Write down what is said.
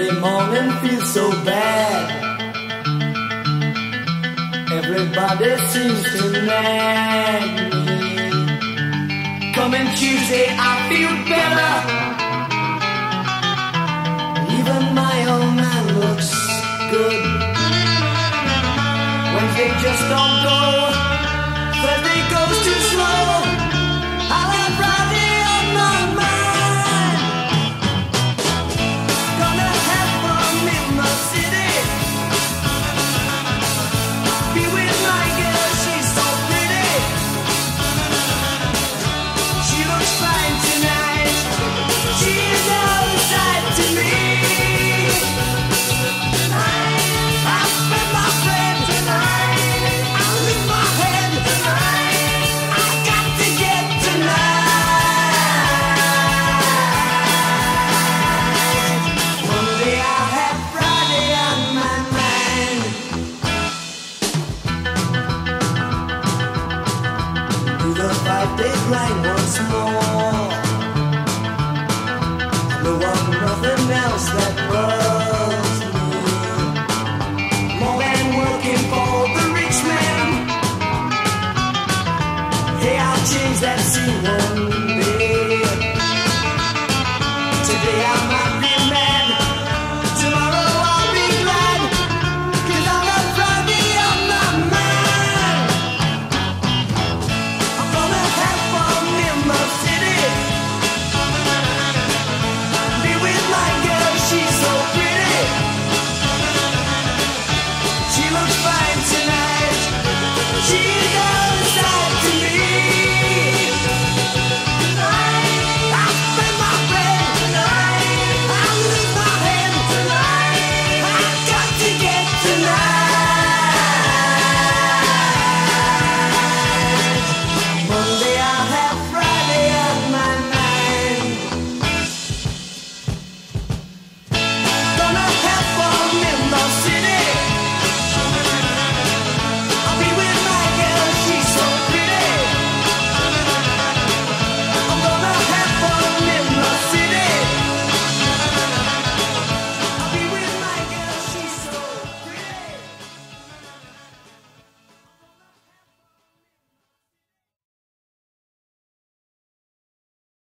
Monday morning feels so bad. Everybody seems to nag me. Coming Tuesday I feel better. Even my old man looks good. Wednesday just don't go. Thursday goes too slow. I'll have Friday on my mind. Gonna have fun in the city. Be with my girl, she's so pretty. She looks fine tonight. She's all the sight to me. I spent my friend tonight. I lift my head tonight. I got to get tonight. Monday I have Friday on my mind. Do the 5-day grind once more. There was nothing else that was me. More than working for the rich man. Hey, I'll change that scene one